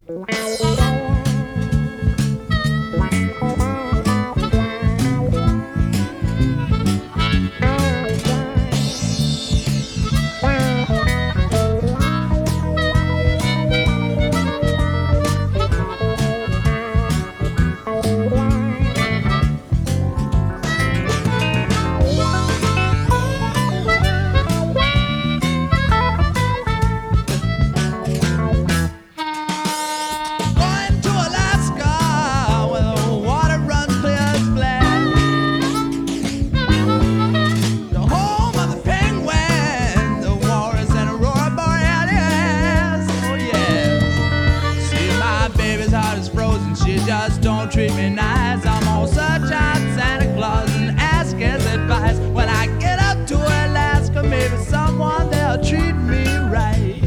Just don't treat me nice. I'm on search out Santa Claus and ask his advice. When I get up to Alaska, maybe someone there'll treat me right.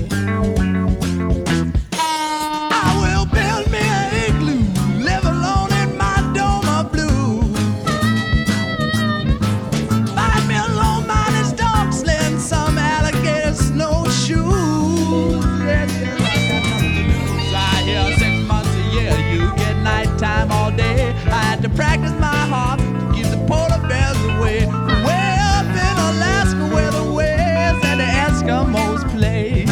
I will build me an igloo, live alone in my dome of blue. Find me a long miner's dog sled and some alligator snowshoes. Yes, yes, I got nothing to lose. I hear 6 months a year you get nighttime all day. I had to practice my harp to keep the polar bears away. Way up in Alaska where the whales and the Eskimos play.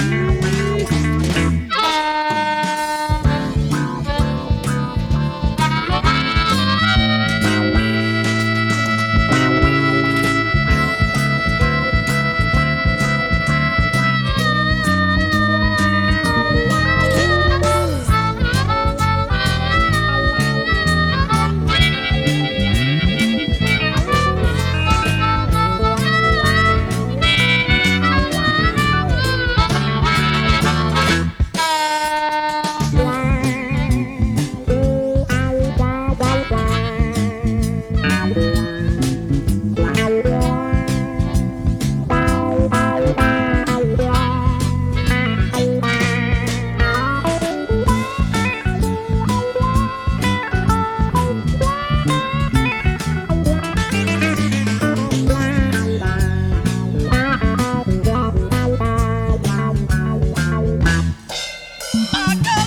I